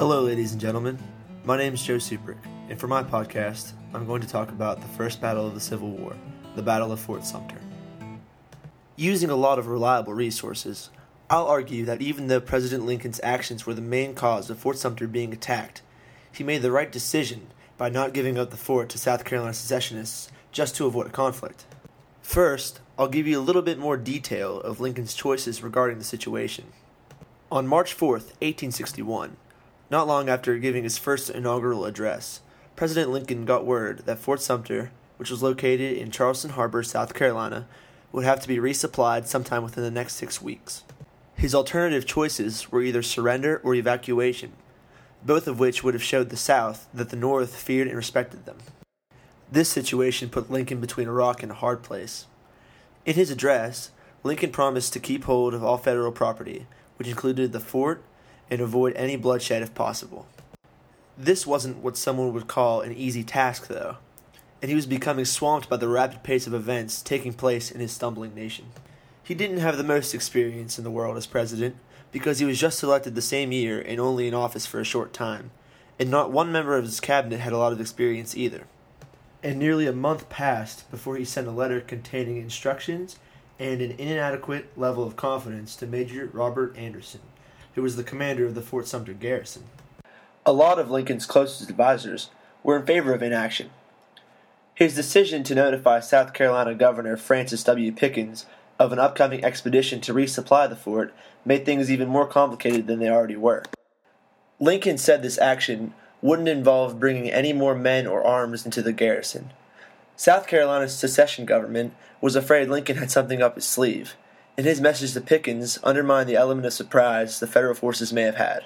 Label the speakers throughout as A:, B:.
A: Hello, ladies and gentlemen. My name is Joe Suprick, and for my podcast, I'm going to talk about the first battle of the Civil War, the Battle of Fort Sumter. Using a lot of reliable resources, I'll argue that even though President Lincoln's actions were the main cause of Fort Sumter being attacked, he made the right decision by not giving up the fort to South Carolina secessionists just to avoid a conflict. First, I'll give you a little bit more detail of Lincoln's choices regarding the situation. On March 4th, 1861, not long after giving his first inaugural address, President Lincoln got word that Fort Sumter, which was located in Charleston Harbor, South Carolina, would have to be resupplied sometime within the next 6 weeks. His alternative choices were either surrender or evacuation, both of which would have showed the South that the North feared and respected them. This situation put Lincoln between a rock and a hard place. In his address, Lincoln promised to keep hold of all federal property, which included the fort, and avoid any bloodshed if possible. This wasn't what someone would call an easy task, though, and he was becoming swamped by the rapid pace of events taking place in his stumbling nation. He didn't have the most experience in the world as president, because he was just elected the same year and only in office for a short time, and not one member of his cabinet had a lot of experience either. And nearly a month passed before he sent a letter containing instructions and an inadequate level of confidence to Major Robert Anderson, who was the commander of the Fort Sumter garrison. A lot of Lincoln's closest advisors were in favor of inaction. His decision to notify South Carolina Governor Francis W. Pickens of an upcoming expedition to resupply the fort made things even more complicated than they already were. Lincoln said this action wouldn't involve bringing any more men or arms into the garrison. South Carolina's secession government was afraid Lincoln had something up his sleeve, and his message to Pickens undermined the element of surprise the federal forces may have had.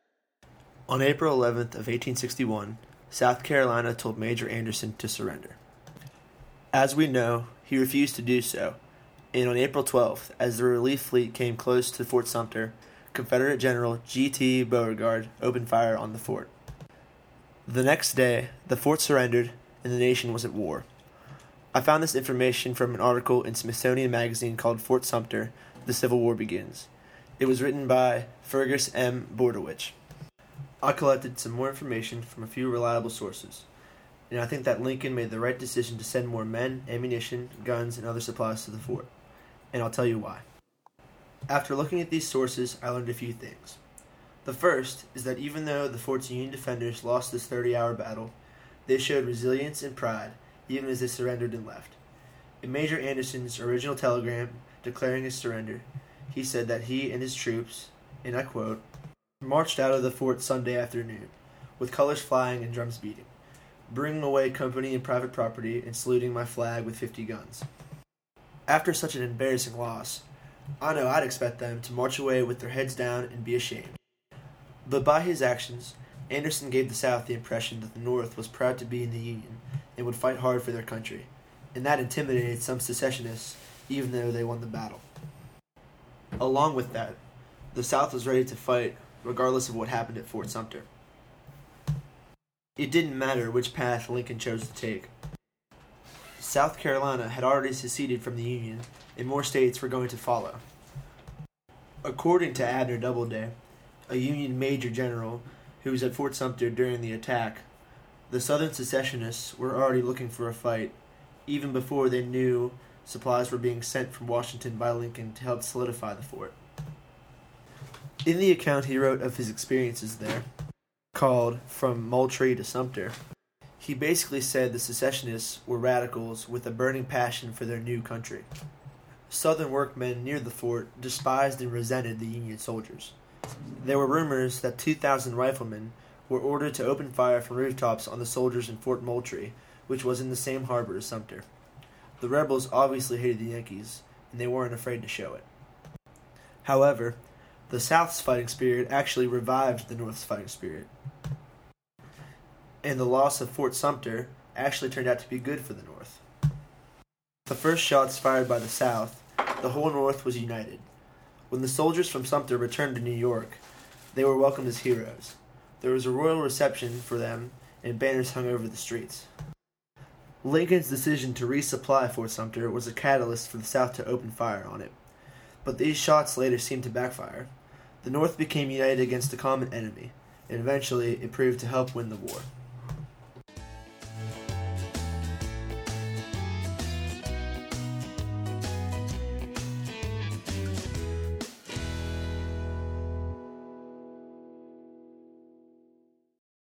A: On April 11th of 1861, South Carolina told Major Anderson to surrender. As we know, he refused to do so, and on April 12th, as the relief fleet came close to Fort Sumter, Confederate General G.T. Beauregard opened fire on the fort. The next day, the fort surrendered, and the nation was at war. I found this information from an article in Smithsonian Magazine called Fort Sumter, The Civil War Begins. It was written by Fergus M. Bordewich. I collected some more information from a few reliable sources, and I think that Lincoln made the right decision to send more men, ammunition, guns, and other supplies to the fort, and I'll tell you why. After looking at these sources, I learned a few things. The first is that even though the fort's Union defenders lost this 30-hour battle, they showed resilience and pride even as they surrendered and left. In Major Anderson's original telegram declaring his surrender, he said that he and his troops, and I quote, marched out of the fort Sunday afternoon, with colors flying and drums beating, bringing away company and private property and saluting my flag with 50 guns. After such an embarrassing loss, I know I'd expect them to march away with their heads down and be ashamed. But by his actions, Anderson gave the South the impression that the North was proud to be in the Union and would fight hard for their country, and that intimidated some secessionists even though they won the battle. Along with that, the South was ready to fight regardless of what happened at Fort Sumter. It didn't matter which path Lincoln chose to take. South Carolina had already seceded from the Union, and more states were going to follow. According to Abner Doubleday, a Union major general who was at Fort Sumter during the attack, the Southern secessionists were already looking for a fight, even before they knew supplies were being sent from Washington by Lincoln to help solidify the fort. In the account he wrote of his experiences there, called From Moultrie to Sumter, he basically said the secessionists were radicals with a burning passion for their new country. Southern workmen near the fort despised and resented the Union soldiers. There were rumors that 2,000 riflemen were ordered to open fire from rooftops on the soldiers in Fort Moultrie, which was in the same harbor as Sumter. The rebels obviously hated the Yankees, and they weren't afraid to show it. However, the South's fighting spirit actually revived the North's fighting spirit. And the loss of Fort Sumter actually turned out to be good for the North. The first shots fired by the South, the whole North was united. When the soldiers from Sumter returned to New York, they were welcomed as heroes. There was a royal reception for them, and banners hung over the streets. Lincoln's decision to resupply Fort Sumter was a catalyst for the South to open fire on it. But these shots later seemed to backfire. The North became united against a common enemy, and eventually it proved to help win the war.